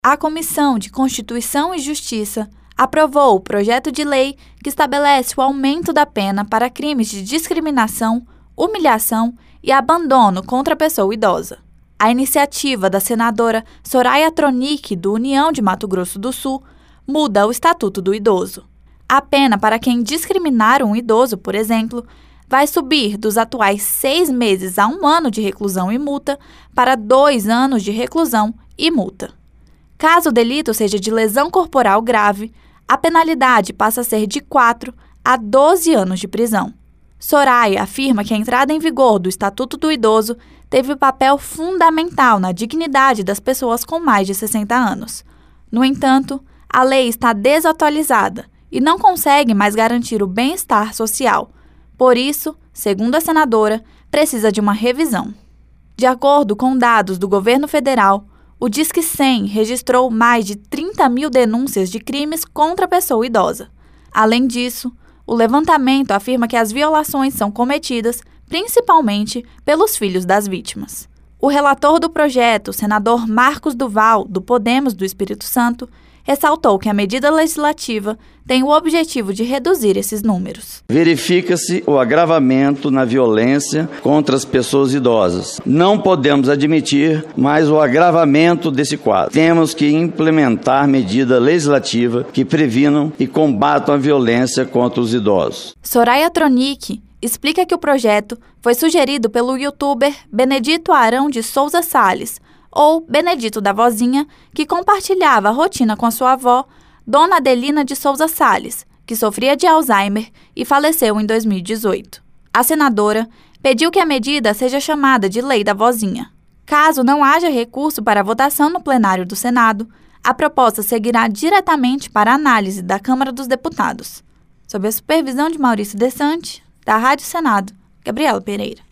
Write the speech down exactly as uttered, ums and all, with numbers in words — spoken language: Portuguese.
A Comissão de Constituição e Justiça aprovou o projeto de lei que estabelece o aumento da pena para crimes de discriminação, humilhação e abandono contra a pessoa idosa. A iniciativa da senadora Soraya Tronic, do União de Mato Grosso do Sul, muda o Estatuto do Idoso. A pena para quem discriminar um idoso, por exemplo, vai subir dos atuais seis meses a um ano de reclusão e multa para dois anos de reclusão e multa. Caso o delito seja de lesão corporal grave, a penalidade passa a ser de quatro a doze anos de prisão. Soraya afirma que a entrada em vigor do Estatuto do Idoso teve papel fundamental na dignidade das pessoas com mais de sessenta anos. No entanto, a lei está desatualizada e não consegue mais garantir o bem-estar social. Por isso, segundo a senadora, precisa de uma revisão. De acordo com dados do governo federal, o Disque cem registrou mais de trinta mil denúncias de crimes contra a pessoa idosa. Além disso, o levantamento afirma que as violações são cometidas principalmente pelos filhos das vítimas. O relator do projeto, o senador Marcos Duval, do Podemos do Espírito Santo, ressaltou que a medida legislativa tem o objetivo de reduzir esses números. Verifica-se o agravamento na violência contra as pessoas idosas. Não podemos admitir mais o agravamento desse quadro. Temos que implementar medida legislativa que previnam e combatam a violência contra os idosos. Soraya Tronic explica que o projeto foi sugerido pelo youtuber Benedito Arão de Souza Salles, ou Benedito da Vozinha, que compartilhava a rotina com a sua avó, Dona Adelina de Souza Salles, que sofria de Alzheimer e faleceu em dois mil e dezoito. A senadora pediu que a medida seja chamada de Lei da Vozinha. Caso não haja recurso para votação no plenário do Senado, a proposta seguirá diretamente para análise da Câmara dos Deputados. Sob a supervisão de Maurício Desante, da Rádio Senado, Gabriela Pereira.